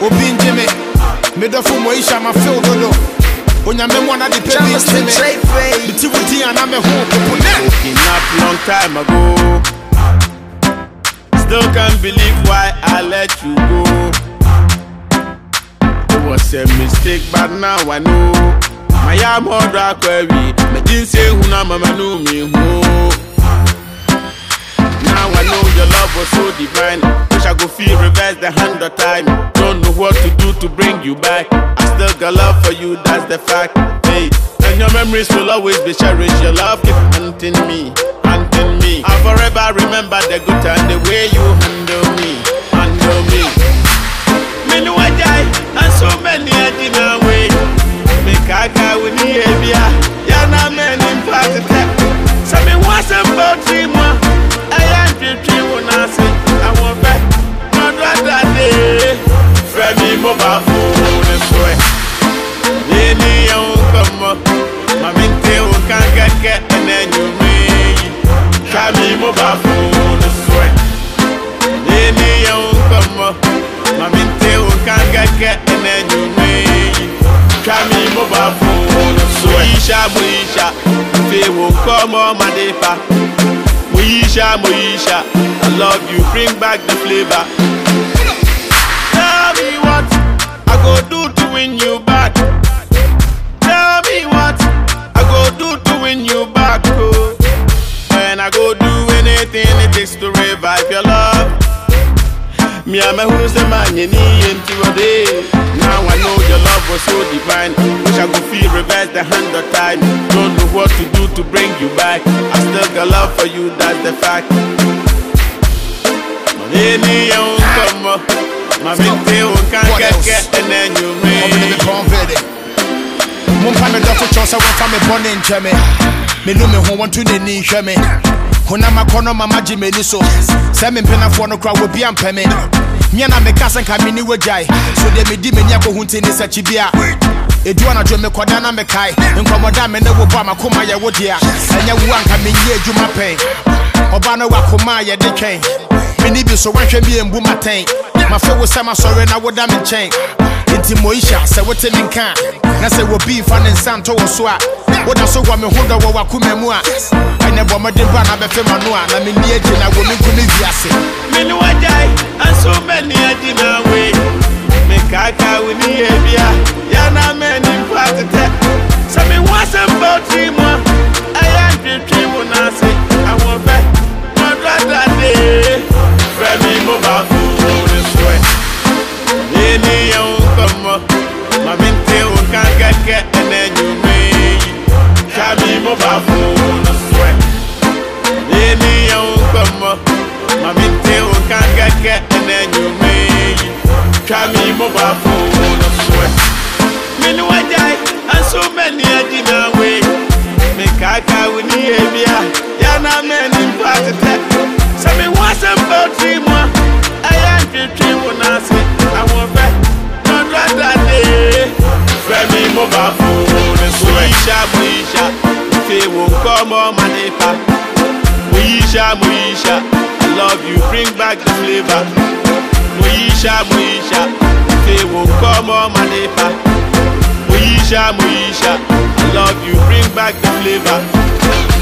Obin Jimmy, Medofu Moisha, my feel dodo. When you remember one of the babies, the TV and I'm a home. Broken up long time ago. Still can't believe why I let you go. It was a mistake, but now I know. My am more dark query. Me didn't say who na mama know me who. Now I know your love was so divine. Wish I could feel reverse the 100 time. Don't know what to do to bring you back. I still got love for you, that's the fact. Hey, and your memories will always be cherished. Your love keep haunting me, haunting me. I'll forever remember the good time, the way you handle me, handle me. Me know I die, and so many I didn't wait. Me kaka with the area, yana men in part of that. So me was about 3 months. I am 50 when I say I want back. Not that day. Femi mobile phone is way. Any young come up. My mente will can't get and then you may. Femi mobile phone is way. Any young come up. My mente will can't get and then you may. Femi mobile phone is way. Moisha, they will come on my depa. Moisha, I love you, bring back the flavor. Tell me what I go do to win you back. Tell me what I go do to win you back. Oh. And I go do anything it takes to revive your love. Me and my who's the man you need into a day. Now I know your love was so divine. Wish I could feel reverse the 100 time. Don't know what to do to bring you back. I still got love for you, that's the fact. Any young come up, my mente can't get and then you may. Mumpa me dofo chosa wonfa me born in Cheme. Me no me ho want to ni hweme. Hona makono mama jimeni so. Se me penafo no kra wo bia mpeme. Nya na me kasa nka me ni wajai. So de me di me nya ko hunti ni sachi bia. Edua na dwo me koda na me kai. Nkomoda me ne wo ba makoma ye wo dia. Anya wu anka me nyi adwuma pen. Oba no wakoma ye de twen. Mini bi so wanhwe bi embu maten. Ma fe wo sama sore na wo da me chen. Inti Moisha se wote me nka. Na se wo bi fa ne nsanto wo so a. Wo da so gwa me hodo wo wakoma mu a. Ene bo modin ba na be fe manu a na me ni eje na wo me nkumi viase. Me no ajai and so many I didn't wait. Me kaka we ni ebia. Ya na men in part of that. So me was about 3 months. I am 50 when I say I want back. Not that day. Femi mobile phone is way. Any young come up. My mente can't get and then you may. Femi mobile phone is way. Any young come up. My mente can't get and then you may. Femi mobile phone is way. Me know I die and so many I didn't wait. Me kaka with the area. Yana men in part of that. So me was about 3 months. I am 50 when I say I want back. Not that day. Femi mobile phone is way. Moisha, they won't come on my depa. Moisha, I love you, bring back the flavor. Moisha, they won't come on my depa. Moisha, I love you, bring back the flavor.